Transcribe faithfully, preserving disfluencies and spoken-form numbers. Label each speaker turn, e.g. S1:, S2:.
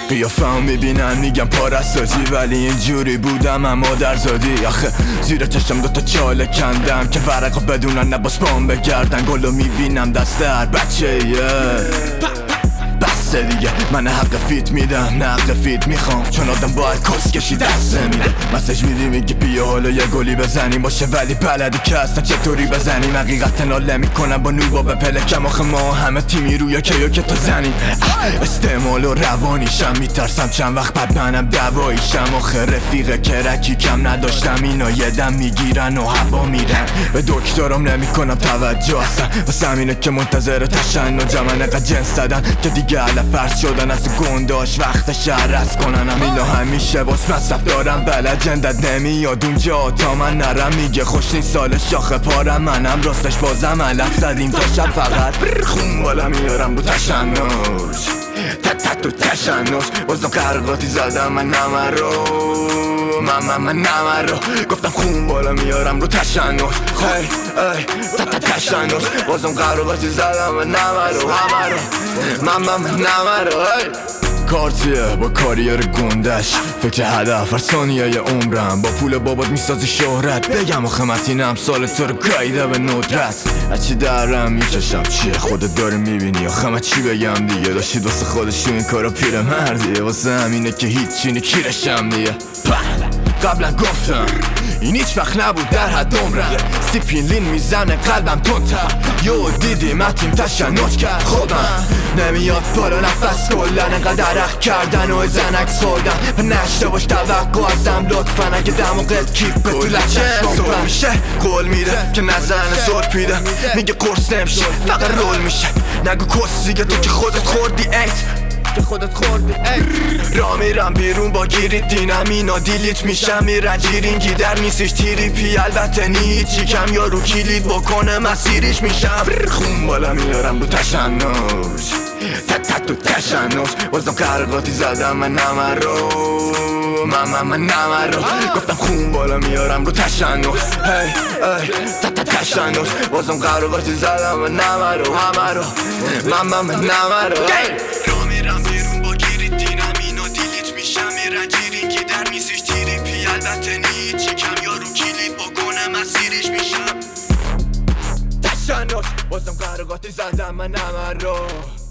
S1: قیافم میبینن میگم پارساجی، ولی اینجوری بودم اما در زادی. آخه زیر چشم دوتا چاله کندم که ورقا بدونن نباس بام بگردن. گلو میبینم دست در بچه بسته دیگه، من حق فیت میدم نه حق فیت میخوام، چون آدم باید کس کشی دست میده. مسیج میدی میگی بیا حالا یه گلی بزنیم باشه، ولی بلدی که اصلا چطوری بزنیم. حقیقت ناله میکنم با نوبا به پلکم، آخه ما همه تیمی رویا کیو که تو زنیم. استعمال و روانیشم میترسم چند وقت بعد منم دواییشم. آخه رفیق کرکی کم نداشتم، اینا یه دم میگیرن و هوا میرن. به دکترم نمیکنم توجه اصلا، واسه همینه که منتظر تشنج من انقدر جنس زدن که دیگه علف فرض شدن از گنداش وقت شهر از کنن. اینا همیشه باس مصرف دارم بلد جندت نمیاد اونجا تا من نرم. میگه خوش این سال شاخ پارم، منم راستش بازم علف زدیم تا شب فقط خون بالا میارم رو تشنج. تت تو تشنج بازم قرقاتی زدم من نمه رو من من من نمه رو گفتم خون بالا میارم رو تشنج. هی ای تت تشنج بازم قرقاتی زدم من نمه رو همه رو من من من نمه رو. کارتیه با کاریر گندش، فکر هدف هر ثانیه عمرم. با پول بابات میسازی شهرت، بگم آخه متینم سال تو رو گاییده به ندرت. هرچی درم میکشم چیه خودت داره میبینی، آخه من چی بگم دیگه. داشتید واسه خودشون این کارا پیر مردیه، واسه همینه که هیچی نکیرشم دیگه. قبلا گفتم این هیچ وقت نبود در حد عمرم، سیپیلین میزنه قلبم تندتر. یو دیدی متیم تشنج کرد خودم، نمیاد بالا نفس کلن انقدر عرق کردن و زنک خوردن. و نشته باش توقع ازم لطفا، اگه دماغت کیپ به تو لچه سر میشه قول میده که نزنه زور پیده. میگه قرص نمیشه فقط رول میشه، نگو کس دیگه تو که خودت خوردی ایت که خودت خوردی ای. را میرم بیرون با گیری دینم اینا دیلیت میشم، میرن جیرینگی در نیستیش تیری پی البته نیچی کم یا رو کلید بکنه مسیریش میشم. خون بالا میارم رو تشنج تت تت تو تشنج بازم قرقاتی زدم من نمه رو من من من نمه رو گفتم خون بالا میارم رو تشنج. هی ای تت تت تشنج بازم قرقاتی زدم من نمه رو همه رو من من من نمه رو. میرم بیرون با گیری دینم اینا دیلیت میشم، میرن جیرینگی در میزش تیری پی البته نیچی کم یا رو کلید بکنه مسیریش میشم. تشنج بازم قرقاتی زدم من نمه رو